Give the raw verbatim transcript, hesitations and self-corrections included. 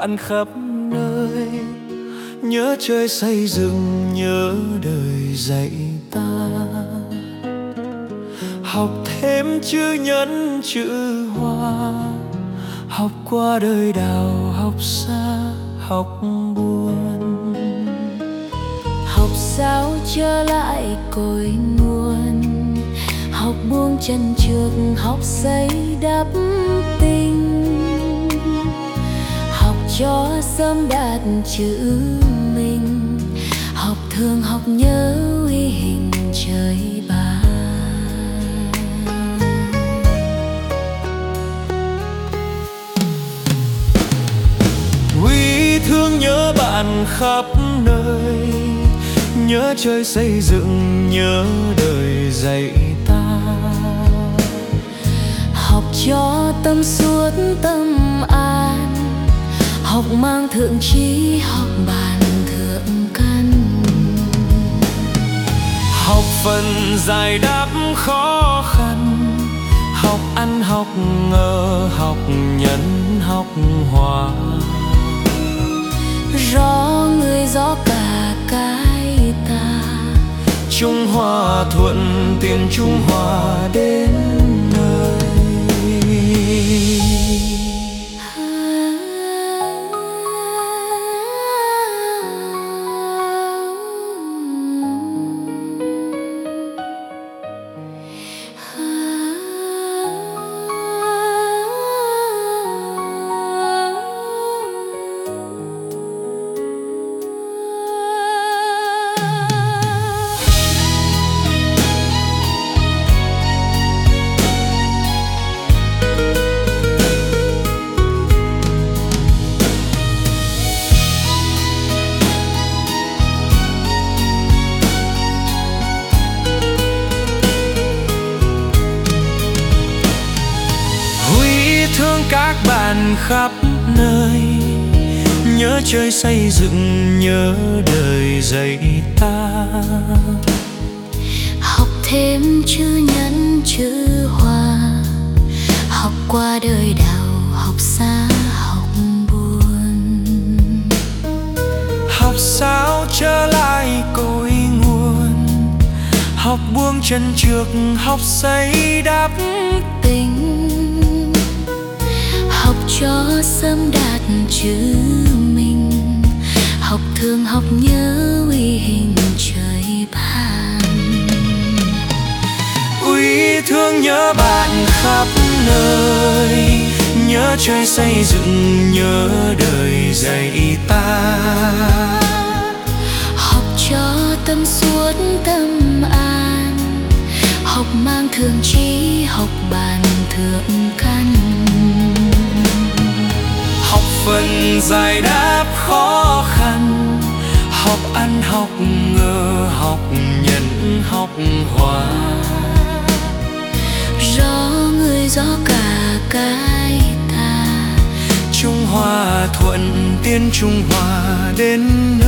bạn khắp nơi, nhớ trời xây dựng, nhớ đời dạy ta. Học thêm chữ nhân chữ hoa, học qua đời đào, học xa, học buồn. Học sao trở lại cội nguồn, học buông chân trước, học xây đắp tình. Học cho sớm đạt chữ mình, học thương học nhớ uy hình trời ban. Uy thương nhớ bạn khắp nơi, nhớ trời xây dựng, nhớ đời dạy ta. Học cho tâm suốt tâm an, học mang thượng trí, học bàn thượng căn. Học phần giải đáp khó khăn, học ăn học ngờ, học nhẫn học hòa. Rõ người rõ cả cái ta, Trung Hoa thuận tiện, Trung Hoa đến nơi. Thương các bạn khắp nơi, nhớ trời xây dựng, nhớ đời dạy ta. học thêm chữ nhân chữ hoa, học qua đời đào, học xa học buồn. Học sao trở lại cội nguồn, học buông chân trước, học xây đắp Tình học cho sớm đạt chữ mình, học thương học nhớ uy hình trời ban. Uy thương nhớ bạn khắp nơi, nhớ trời xây dựng, nhớ đời dạy ta. Học cho tâm suốt tâm an, học mang thượng trí, học bàn thượng căn. Học phần giải đáp khó khăn, học ăn học ngờ, học nhận học hòa. Rõ người rõ cả cái ta, Trung Hoa thuận tiên, Trung Hoa đến nơi.